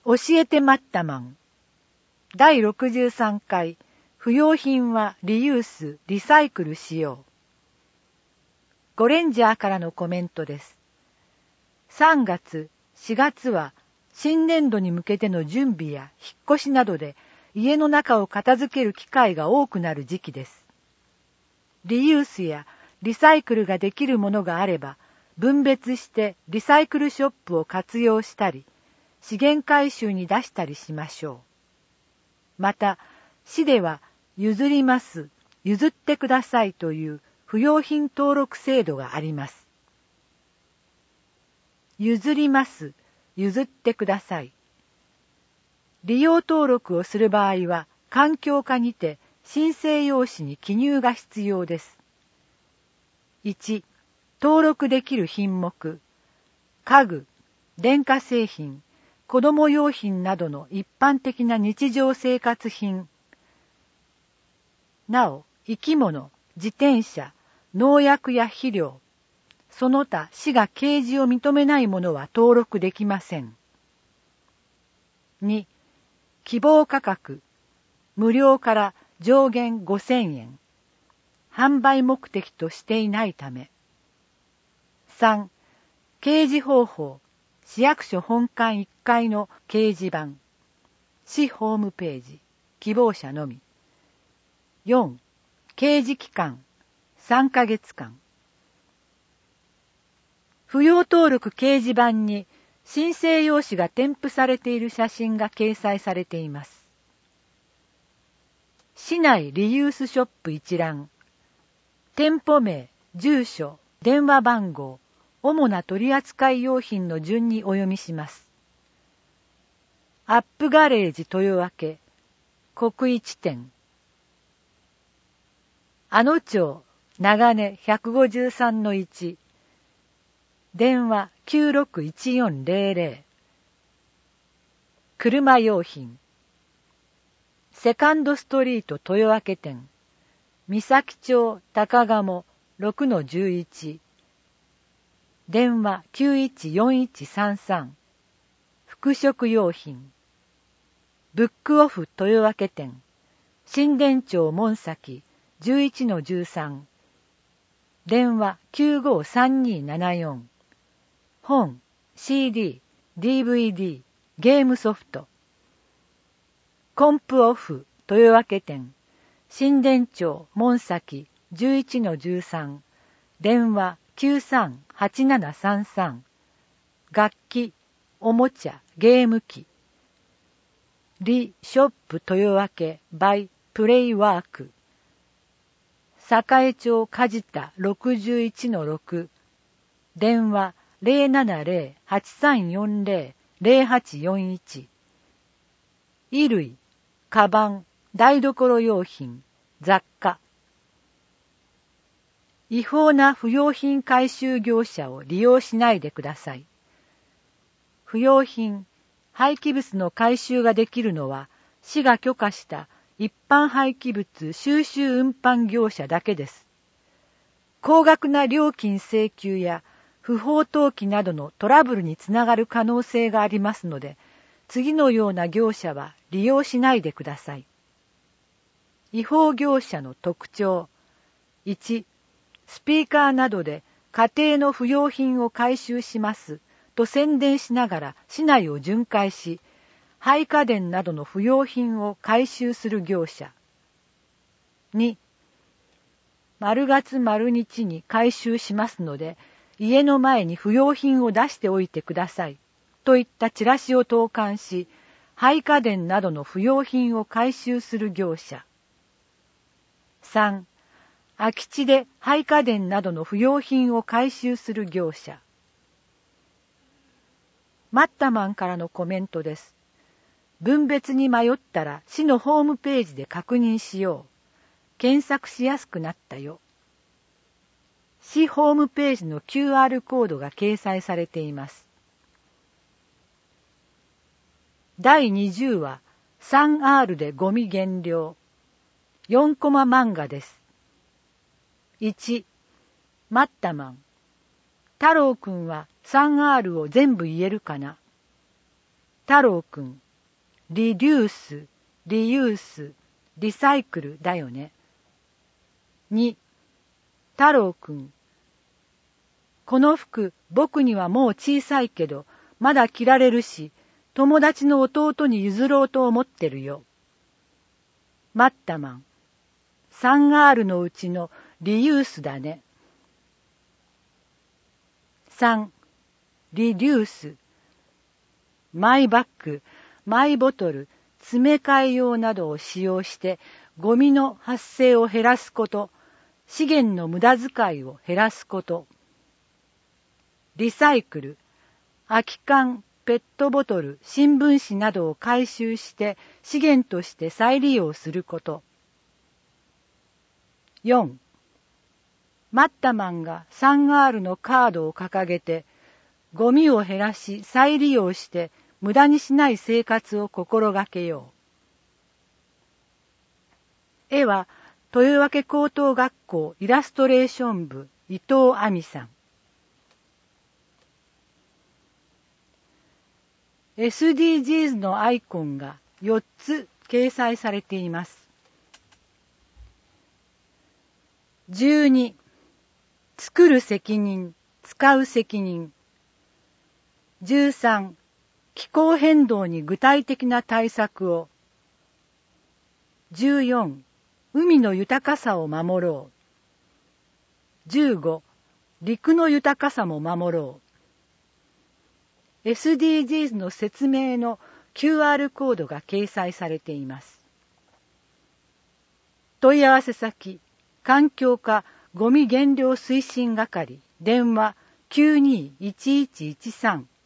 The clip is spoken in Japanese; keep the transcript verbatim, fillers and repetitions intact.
教えてマッタマンだいろくじゅうさんかい不要品はリユース・リサイクルしよう。ゴレンジャーからのコメントです。さんがつ、しがつは新年度に向けての準備や引っ越しなどで家の中を片付ける機会が多くなる時期です。リユースやリサイクルができるものがあれば分別してリサイクルショップを活用したり資源回収に出したりしましょう。また、市では譲ります、譲ってくださいという不用品登録制度があります。譲ります、譲ってください。利用登録をする場合は、環境課にて申請用紙に記入が必要です。いち、登録できる品目、家具、電化製品、子供用品などの一般的な日常生活品。なお、生き物、自転車、農薬や肥料、その他市が掲示を認めないものは登録できません。に、希望価格、無料から上限ごせんえん。販売目的としていないため。さん、掲示方法、市役所本館いっかいの掲示板、市ホームページ、希望者のみ。よん、掲示期間、さんかげつかん。不要登録掲示板に申請用紙が添付されている写真が掲載されています。市内リユースショップ一覧、店舗名、住所、電話番号、主な取扱用品の順にお読みします。アップガレージ豊分、国一店。あの町、長根 ひゃくごじゅうさんのいち。電話 きゅうろくいちよんゼロゼロ。車用品。セカンドストリート豊分店。三崎町高鴨 ろくのじゅういち。電話 きゅういちよんいちさんさん。服飾用品。ブックオフ豊分店。新田町門崎 じゅういちのじゅうさん。電話 きゅうごさんにななよん。本、シーディー、ディーブイディー、ゲームソフト。コンプオフ豊分店。新田町門崎 じゅういちのじゅうさん。電話 きゅうさんはちななさんさん。楽器、おもちゃ、ゲーム機。リショップ豊分 by プレイワーク。栄町梶田 ろくじゅういちのろく。電話 ゼロななゼロ はちさんよんゼロ ゼロはちよんいち。衣類、カバン、台所用品、雑貨。違法な不用品回収業者を利用しないでください。不用品、廃棄物の回収ができるのは市が許可した一般廃棄物収集運搬業者だけです。高額な料金請求や不法投棄などのトラブルにつながる可能性がありますので、次のような業者は利用しないでください。違法業者の特徴。いち、スピーカーなどで家庭の不要品を回収しますと宣伝しながら市内を巡回し、廃家電などの不要品を回収する業者。に、丸月丸日に回収しますので、家の前に不要品を出しておいてくださいといったチラシを投函し、廃家電などの不要品を回収する業者。さん、空き地で廃家電などの不要品を回収する業者。マッタマンからのコメントです。分別に迷ったら市のホームページで確認しよう。検索しやすくなったよ。市ホームページの キューアール コードが掲載されています。だいにじゅうわ、スリーアール でゴミ減量。よんコマ漫画です。いち、マッタマン。太郎くんは スリーアール を全部言えるかな。 太郎くん、リデュース、リユース、リサイクルだよね。に、太郎くん、この服、僕にはもう小さいけど、まだ着られるし、友達の弟に譲ろうと思ってるよ。マッタマン、さんアールのうちのリユースだね。さん、リデュース、マイバッグ、マイボトル、詰め替え用などを使用してゴミの発生を減らすこと、資源の無駄遣いを減らすこと。リサイクル、空き缶、ペットボトル、新聞紙などを回収して資源として再利用すること。よん、マッタマンが スリーアール のカードを掲げて、ゴミを減らし再利用して無駄にしない生活を心がけよう。絵は豊分高等学校イラストレーション部伊藤亜美さん。エスディージーズ のアイコンがよっつ掲載されています。じゅうに、作る責任、使う責任。じゅうさん、気候変動に具体的な対策を。じゅうよん、海の豊かさを守ろう。じゅうご、陸の豊かさも守ろう。エスディージーズ の説明の キューアール コードが掲載されています。問い合わせ先、環境課ゴミ減量推進係、電話 きゅうにーいちいちいちさん